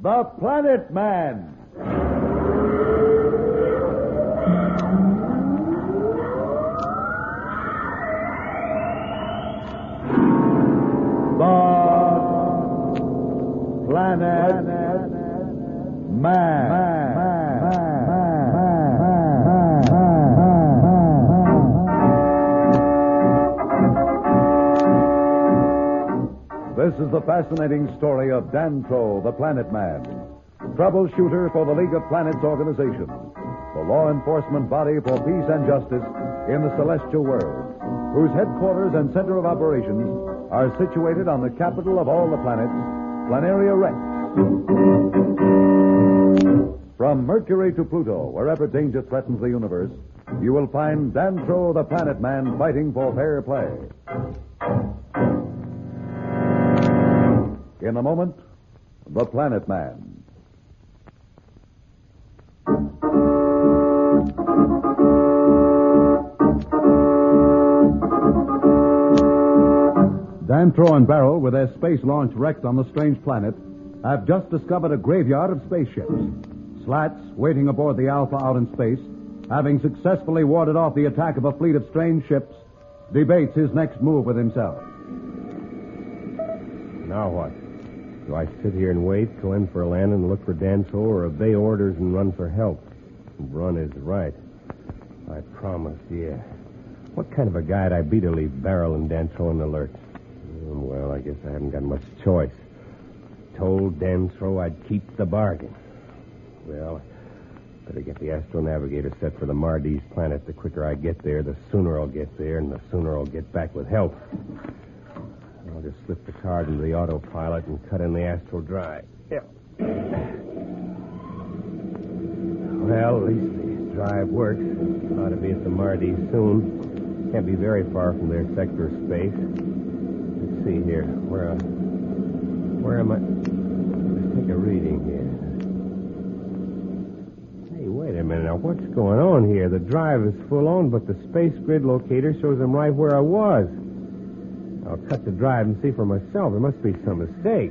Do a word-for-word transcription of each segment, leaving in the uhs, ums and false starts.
The Planet Man. The Planet Man. This is the fascinating story of Dantro, the Planet Man, troubleshooter for the League of Planets organization, the law enforcement body for peace and justice in the celestial world, whose headquarters and center of operations are situated on the capital of all the planets, Planaria Rex. From Mercury to Pluto, wherever danger threatens the universe, you will find Dantro, the Planet Man, fighting for fair play. In a moment, The Planet Man. Dantro and Beryl, with their space launch wrecked on the strange planet, have just discovered a graveyard of spaceships. Slats, waiting aboard the Alpha out in space, having successfully warded off the attack of a fleet of strange ships, debates his next move with himself. Now what? Do I sit here and wait, go in for a landing and look for Dantro, or obey orders and run for help? Run is right. I promise, yeah. What kind of a guy'd I be to leave Beryl and Dantro in the lurch? Well, I guess I haven't got much choice. Told Dantro I'd keep the bargain. Well, better get the astronavigator set for the Mardes planet. The quicker I get there, the sooner I'll get there, and the sooner I'll get back with help. I'll just slip the card into the autopilot and cut in the astral drive. Yeah. Well, at least the drive works. Ought to be at the Mardes soon. Can't be very far from their sector of space. Let's see here. Where, uh, where am I? Let's take a reading here. Hey, wait a minute. Now, what's going on here? The drive is full on, but the space grid locator shows them right where I was. I'll cut the drive and see for myself. There must be some mistake.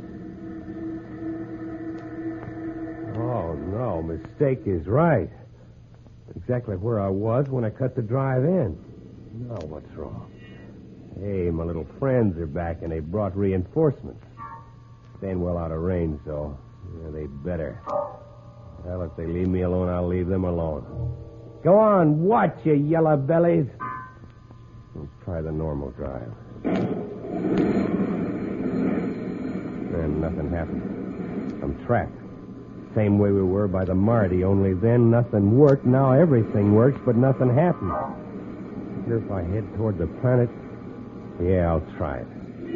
Oh, no. Mistake is right. Exactly where I was when I cut the drive in. Now, what's wrong? Hey, my little friends are back, and they brought reinforcements. Staying well out of range, though. Yeah, they better. Well, if they leave me alone, I'll leave them alone. Go on, watch, you yellow bellies. Let's try the normal drive. And nothing happened. I'm trapped. Same way we were by the Marty, only then nothing worked. Now everything works, but nothing happened. Here, if I head toward the planet, yeah, I'll try it.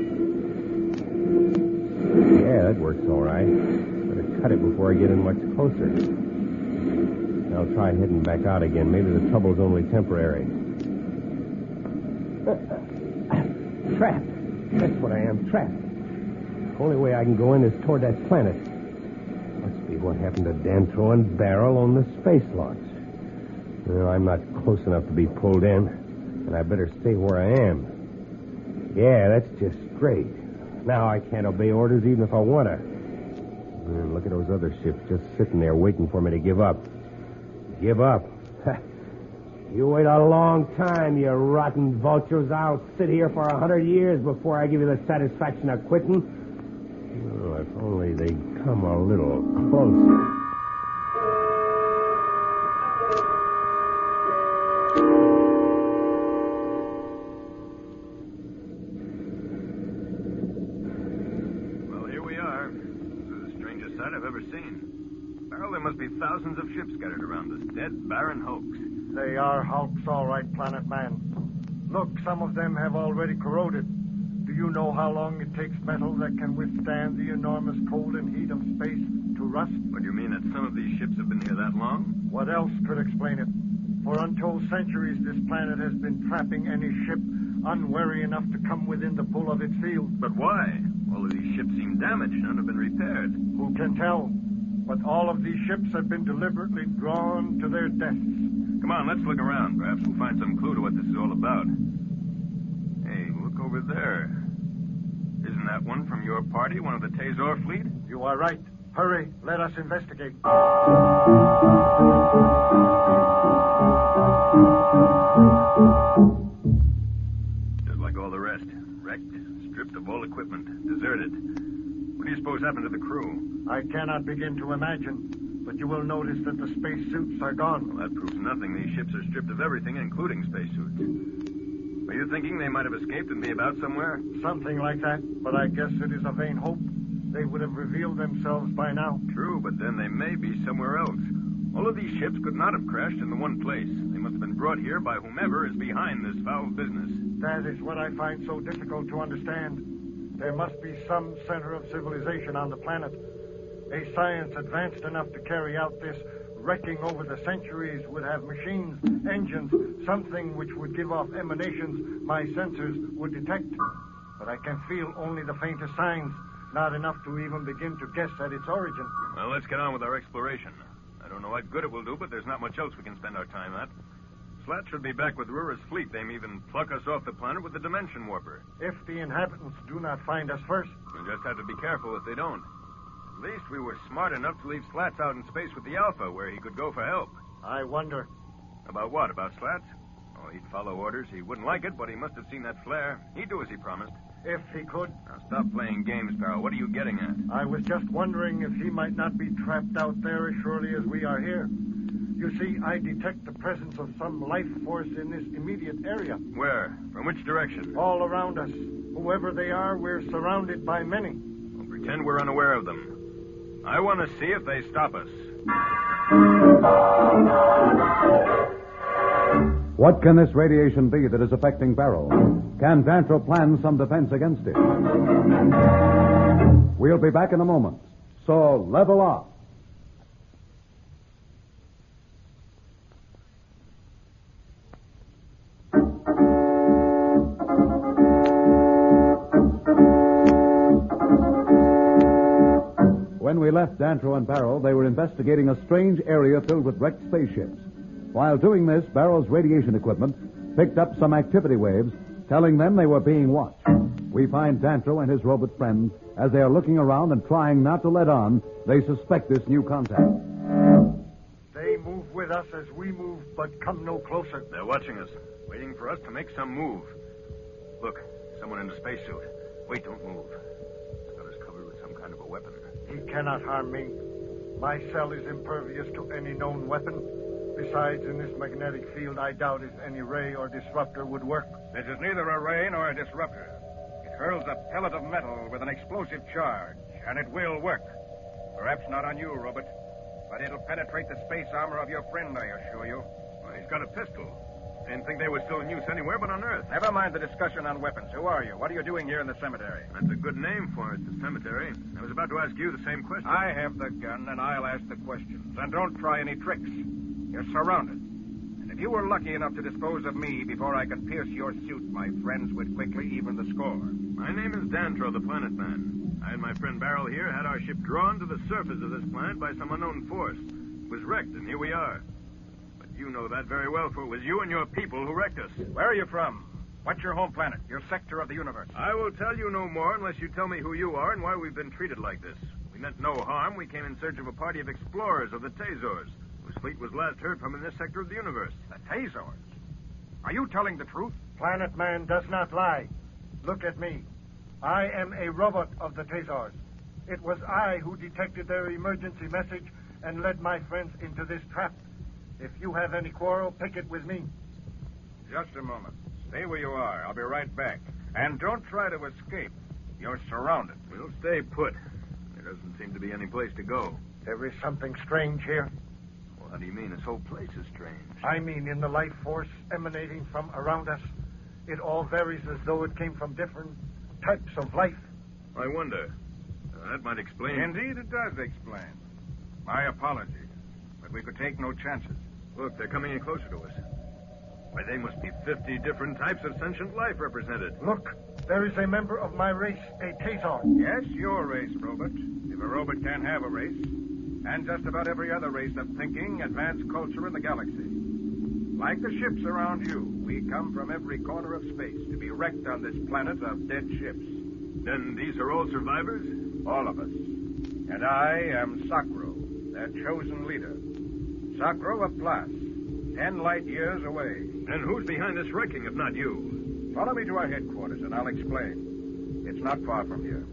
Yeah, that works all right. Better cut it before I get in much closer. I'll try heading back out again. Maybe the trouble's only temporary. Trapped. That's what I am, trapped. The only way I can go in is toward that planet. Must be what happened to Dantro and Beryl on the space launch. Well, I'm not close enough to be pulled in, and I better stay where I am. Yeah, that's just great. Now I can't obey orders even if I want to. And look at those other ships just sitting there waiting for me to give up. Give up? You wait a long time, you rotten vultures. I'll sit here for a hundred years before I give you the satisfaction of quitting. Oh, if only they'd come a little closer. Well, here we are. This is the strangest sight I've ever seen. Beryl, there must be thousands of ships scattered around this dead, barren hoax. They are hulks, all right, Planet Man. Look, some of them have already corroded. Do you know how long it takes metal that can withstand the enormous cold and heat of space to rust? What, do you mean that some of these ships have been here that long? What else could explain it? For untold centuries, this planet has been trapping any ship unwary enough to come within the pull of its field. But why? All of these ships seem damaged. None have been repaired. Who can tell? But all of these ships have been deliberately drawn to their deaths. Come on, let's look around. Perhaps we'll find some clue to what this is all about. Hey, look over there. Isn't that one from your party, one of the Tazor fleet? You are right. Hurry, let us investigate. Just like all the rest. Wrecked, stripped of all equipment, deserted. What do you suppose happened to the crew? I cannot begin to imagine, but you will notice that the spacesuits are gone. Well, that proves nothing. These ships are stripped of everything, including spacesuits. Are you thinking they might have escaped and be about somewhere? Something like that, but I guess it is a vain hope. They would have revealed themselves by now. True, but then they may be somewhere else. All of these ships could not have crashed in the one place. They must have been brought here by whomever is behind this foul business. That is what I find so difficult to understand. There must be some center of civilization on the planet. A science advanced enough to carry out this wrecking over the centuries would have machines, engines, something which would give off emanations my sensors would detect. But I can feel only the faintest signs, not enough to even begin to guess at its origin. Well, let's get on with our exploration. I don't know what good it will do, but there's not much else we can spend our time at. Slat should be back with Rura's fleet. They may even pluck us off the planet with the dimension warper. If the inhabitants do not find us first. We'll just have to be careful if they don't. At least we were smart enough to leave Slats out in space with the Alpha, where he could go for help. I wonder. About what? About Slats? Oh, he'd follow orders. He wouldn't like it, but he must have seen that flare. He'd do as he promised. If he could. Now, stop playing games, Barrow. What are you getting at? I was just wondering if he might not be trapped out there as surely as we are here. You see, I detect the presence of some life force in this immediate area. Where? From which direction? All around us. Whoever they are, we're surrounded by many. Well, pretend we're unaware of them. I want to see if they stop us. What can this radiation be that is affecting Barrow? Can Dantro plan some defense against it? We'll be back in a moment. So level off. When we left Dantro and Barrow, they were investigating a strange area filled with wrecked spaceships. While doing this, Barrow's radiation equipment picked up some activity waves, telling them they were being watched. We find Dantro and his robot friend as they are looking around and trying not to let on they suspect this new contact. They move with us as we move, but come no closer. They're watching us, waiting for us to make some move. Look, someone in a spacesuit. Wait, don't move. This fellow's covered with some kind of a weapon. He cannot harm me. My cell is impervious to any known weapon. Besides, in this magnetic field, I doubt if any ray or disruptor would work. This is neither a ray nor a disruptor. It hurls a pellet of metal with an explosive charge, and it will work. Perhaps not on you, Robert, but it'll penetrate the space armor of your friend, I assure you. Well, he's got a pistol. Didn't think they were still in use anywhere but on Earth. Never mind the discussion on weapons. Who are you? What are you doing here in the cemetery? That's a good name for it, the cemetery. I was about to ask you the same question. I have the gun, and I'll ask the questions. And don't try any tricks. You're surrounded. And if you were lucky enough to dispose of me before I could pierce your suit, my friends would quickly even the score. My name is Dantro, the Planet Man. I and my friend Barrel here had our ship drawn to the surface of this planet by some unknown force. It was wrecked, and here we are. But you know that very well, for it was you and your people who wrecked us. Where are you from? What's your home planet, your sector of the universe? I will tell you no more unless you tell me who you are and why we've been treated like this. We meant no harm. We came in search of a party of explorers of the Tazors, whose fleet was last heard from in this sector of the universe. The Tazors? Are you telling the truth? Planet Man does not lie. Look at me. I am a robot of the Tazors. It was I who detected their emergency message and led my friends into this trap. If you have any quarrel, pick it with me. Just a moment. Stay where you are. I'll be right back. And don't try to escape. You're surrounded. We'll stay put. There doesn't seem to be any place to go. There is something strange here. Well, how do you mean? This whole place is strange. I mean in the life force emanating from around us. It all varies as though it came from different types of life. I wonder. Uh, that might explain... Indeed, it does explain. My apologies. But we could take no chances. Look, they're coming in closer to us. Why, they must be fifty different types of sentient life represented. Look, there is a member of my race, a Tazor. Yes, your race, Robot. If a robot can't have a race. And just about every other race of thinking, advanced culture in the galaxy. Like the ships around you, we come from every corner of space to be wrecked on this planet of dead ships. Then these are all survivors? All of us. And I am Sakro, their chosen leader. Sakro of Plas, ten light years away. And who's behind this wrecking if not you? Follow me to our headquarters and I'll explain. It's not far from here.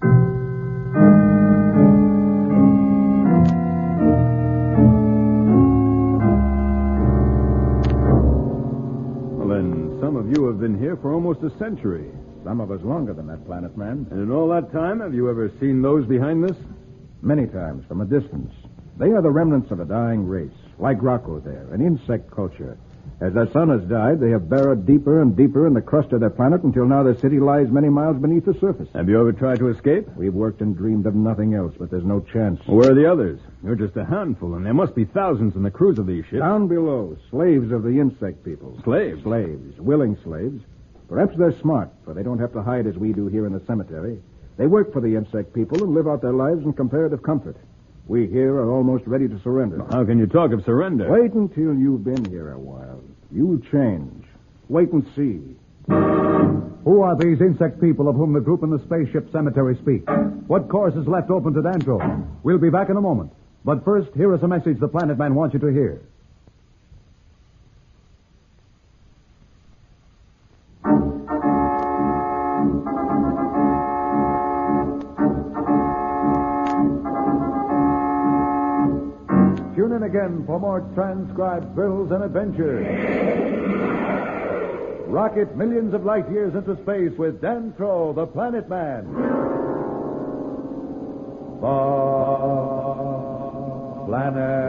Well, then, some of you have been here for almost a century. Some of us longer than that, Planet Man. And in all that time, have you ever seen those behind this? Many times, from a distance. They are the remnants of a dying race, like Rocco there, an insect culture. As their sun has died, they have burrowed deeper and deeper in the crust of their planet until now their city lies many miles beneath the surface. Have you ever tried to escape? We've worked and dreamed of nothing else, but there's no chance. Well, where are the others? You're just a handful, and there must be thousands in the crews of these ships. Down below, slaves of the insect people. Slaves? Slaves, willing slaves. Perhaps they're smart, for they don't have to hide as we do here in the cemetery. They work for the insect people and live out their lives in comparative comfort. We here are almost ready to surrender. How can you talk of surrender? Wait until you've been here a while. You'll change. Wait and see. Who are these insect people of whom the group in the spaceship cemetery speak? What course is left open to Dantro? We'll be back in a moment. But first, here is a message the Planet Man wants you to hear. Tune in again for more transcribed thrills and adventures. Rocket millions of light years into space with Dantro, the Planet Man. The Planet